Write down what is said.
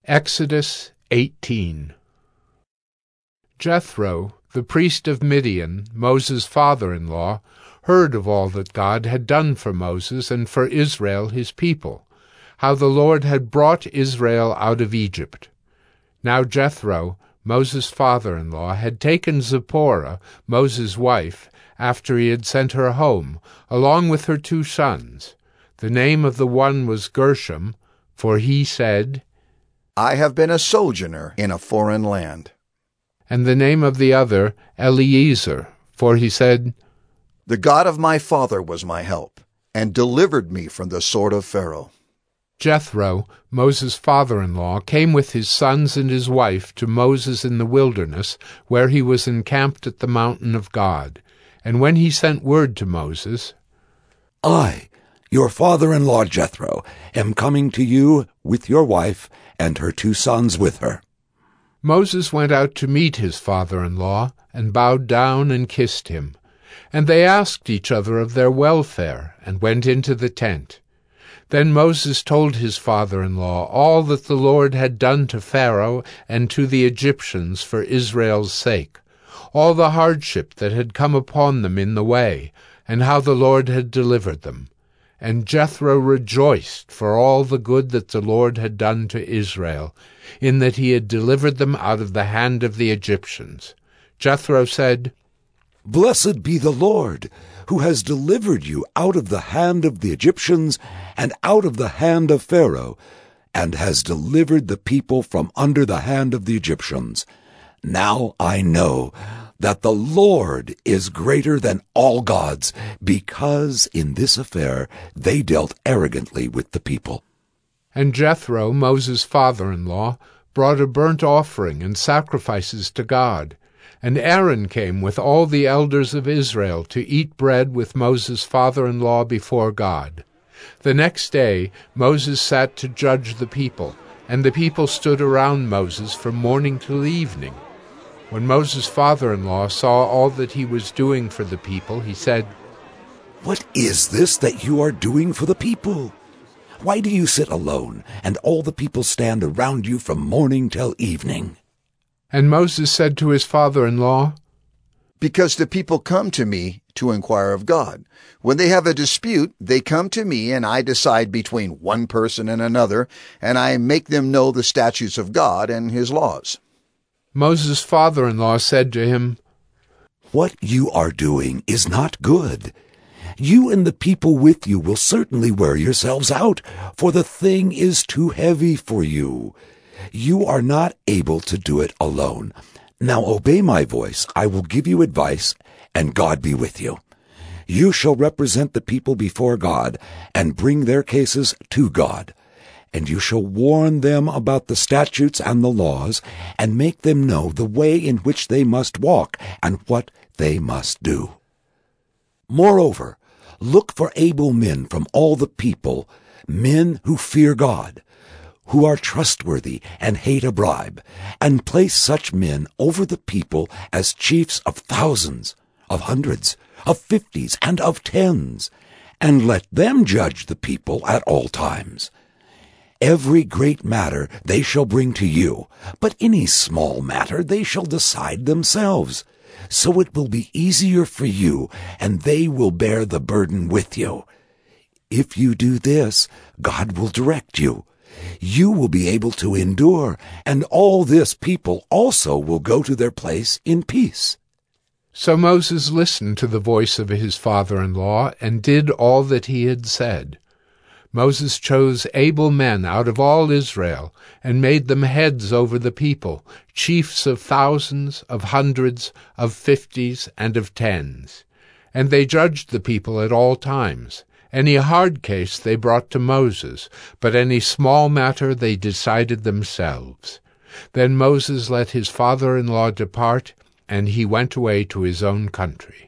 Exodus 18. Jethro, the priest of Midian, Moses' father-in-law, heard of all that God had done for Moses and for Israel his people, how the Lord had brought Israel out of Egypt. Now Jethro, Moses' father-in-law, had taken Zipporah, Moses' wife, after he had sent her home, along with her 2 sons. The name of the one was Gershom, for he said, I have been a sojourner in a foreign land. And the name of the other Eliezer, for he said, The God of my father was my help, and delivered me from the sword of Pharaoh. Jethro, Moses' father-in-law, came with his sons and his wife to Moses in the wilderness, where he was encamped at the mountain of God. And when he sent word to Moses, I, your father-in-law Jethro, am coming to you with your wife and her 2 sons with her. Moses went out to meet his father-in-law, and bowed down and kissed him. And they asked each other of their welfare, and went into the tent. Then Moses told his father-in-law all that the Lord had done to Pharaoh and to the Egyptians for Israel's sake, all the hardship that had come upon them in the way, and how the Lord had delivered them. And Jethro rejoiced for all the good that the Lord had done to Israel, in that he had delivered them out of the hand of the Egyptians. Jethro said, Blessed be the Lord, who has delivered you out of the hand of the Egyptians and out of the hand of Pharaoh, and has delivered the people from under the hand of the Egyptians. Now I know that the Lord is greater than all gods, because in this affair they dealt arrogantly with the people. And Jethro, Moses' father-in-law, brought a burnt offering and sacrifices to God. And Aaron came with all the elders of Israel to eat bread with Moses' father-in-law before God. The next day Moses sat to judge the people, and the people stood around Moses from morning till evening. When Moses' father-in-law saw all that he was doing for the people, he said, What is this that you are doing for the people? Why do you sit alone, and all the people stand around you from morning till evening? And Moses said to his father-in-law, Because the people come to me to inquire of God. When they have a dispute, they come to me, and I decide between one person and another, and I make them know the statutes of God and his laws. Moses' father-in-law said to him, What you are doing is not good. You and the people with you will certainly wear yourselves out, for the thing is too heavy for you. You are not able to do it alone. Now obey my voice. I will give you advice, and God be with you. You shall represent the people before God, and bring their cases to God. And you shall warn them about the statutes and the laws, and make them know the way in which they must walk, and what they must do. Moreover, look for able men from all the people, men who fear God, who are trustworthy and hate a bribe, and place such men over the people as chiefs of thousands, of hundreds, of 50s, and of 10s, and let them judge the people at all times. Every great matter they shall bring to you, but any small matter they shall decide themselves. So it will be easier for you, and they will bear the burden with you. If you do this, God will direct you. You will be able to endure, and all this people also will go to their place in peace. So Moses listened to the voice of his father-in-law, and did all that he had said. Moses chose able men out of all Israel, and made them heads over the people, chiefs of thousands, of hundreds, of 50s, and of 10s. And they judged the people at all times. Any hard case they brought to Moses, but any small matter they decided themselves. Then Moses let his father-in-law depart, and he went away to his own country.